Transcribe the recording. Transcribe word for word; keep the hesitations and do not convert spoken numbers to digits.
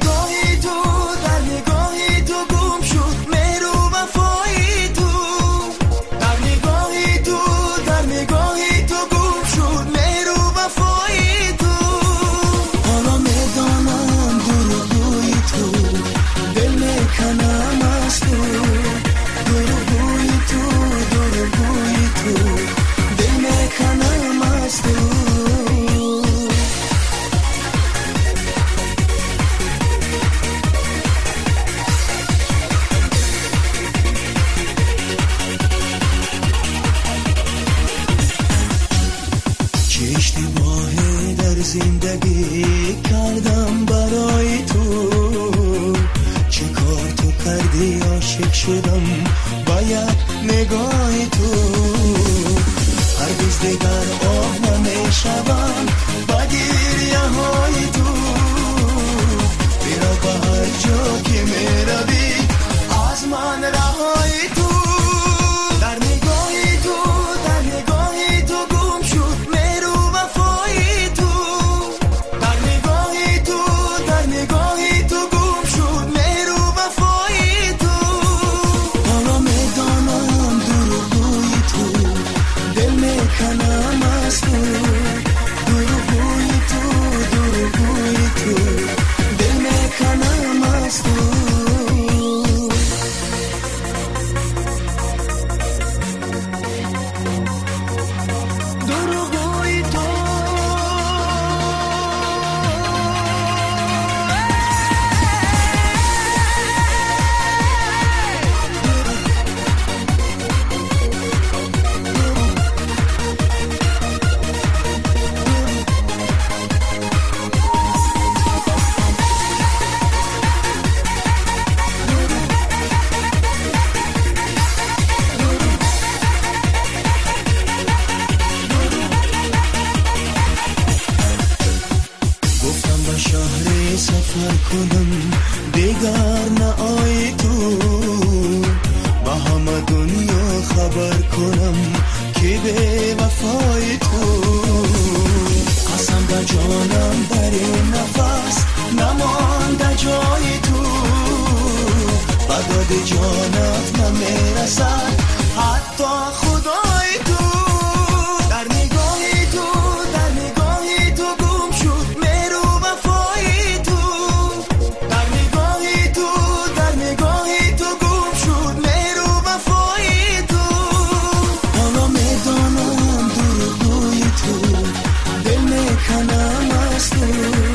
نگاهی تو در نگاهی تو گم شد مهر و وفایی تو در نگاهی تو در نگاهی تو گم شد مهر و وفایی تو حالا میدانم دروغگویی تو دل میکنم از تو دروغگویی تو دروغگویی تو دل میکنم از تو زندگی کردم برای تو چه کار تو کردی عاشق شدم باید نگاه تو هرگز دیگر آه نمیشوم با گریه های تو بیرا به هر جا که میروی از من رهایی تو در نگاهی تو در نگاهی تو گم شد مهر و وفایی تو در نگاهی تو در نگاهی تو گم شد مهر و وفایی تو حالا میدانم دروغگویی تو دل میکنم از تو دروغگویی تو دروغگویی تو دل میکنم از تو سفر کنم دیگر نه آی تو با همه دنیا خبر کنم که به وفای تو قسم به جانم در این نفس نمانده جای تو با داد جانت نمیرسد حتی خدای تو در نگاهی تو در نگاهی تو گم شد مهر و وفایی تو در نگاهی تو در نگاهی تو گم شد مهر و وفایی تو حالا میدانم دروغگویی تو دل میکنم از تو